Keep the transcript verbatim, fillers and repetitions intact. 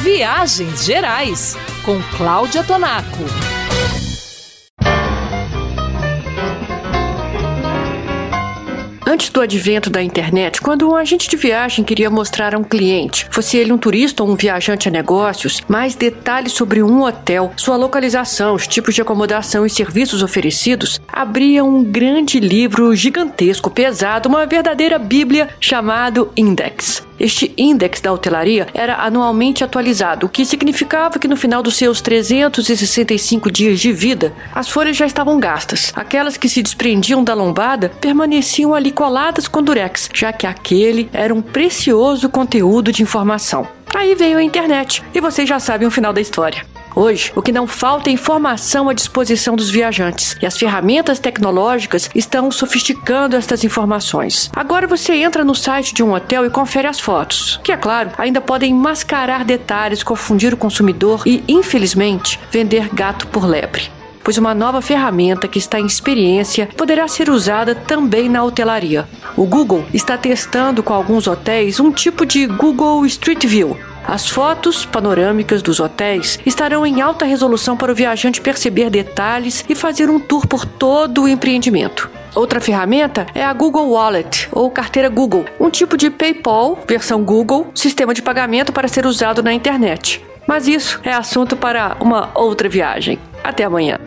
Viagens Gerais, com Cláudia Tonaco. Antes do advento da internet, quando um agente de viagem queria mostrar a um cliente, fosse ele um turista ou um viajante a negócios, mais detalhes sobre um hotel, sua localização, os tipos de acomodação e serviços oferecidos, abria um grande livro gigantesco, pesado, uma verdadeira bíblia chamado Index. Este Index da hotelaria era anualmente atualizado, o que significava que no final dos seus trezentos e sessenta e cinco dias de vida, as folhas já estavam gastas. Aquelas que se desprendiam da lombada permaneciam ali coladas com durex, já que aquele era um precioso conteúdo de informação. Aí veio a internet, e vocês já sabem o final da história. Hoje, o que não falta é informação à disposição dos viajantes, e as ferramentas tecnológicas estão sofisticando estas informações. Agora você entra no site de um hotel e confere as fotos, que, é claro, ainda podem mascarar detalhes, confundir o consumidor e, infelizmente, vender gato por lebre. Pois uma nova ferramenta que está em experiência poderá ser usada também na hotelaria. O Google está testando com alguns hotéis um tipo de Google Street View. As fotos panorâmicas dos hotéis estarão em alta resolução para o viajante perceber detalhes e fazer um tour por todo o empreendimento. Outra ferramenta é a Google Wallet, ou carteira Google, um tipo de PayPal, versão Google, sistema de pagamento para ser usado na internet. Mas isso é assunto para uma outra viagem. Até amanhã.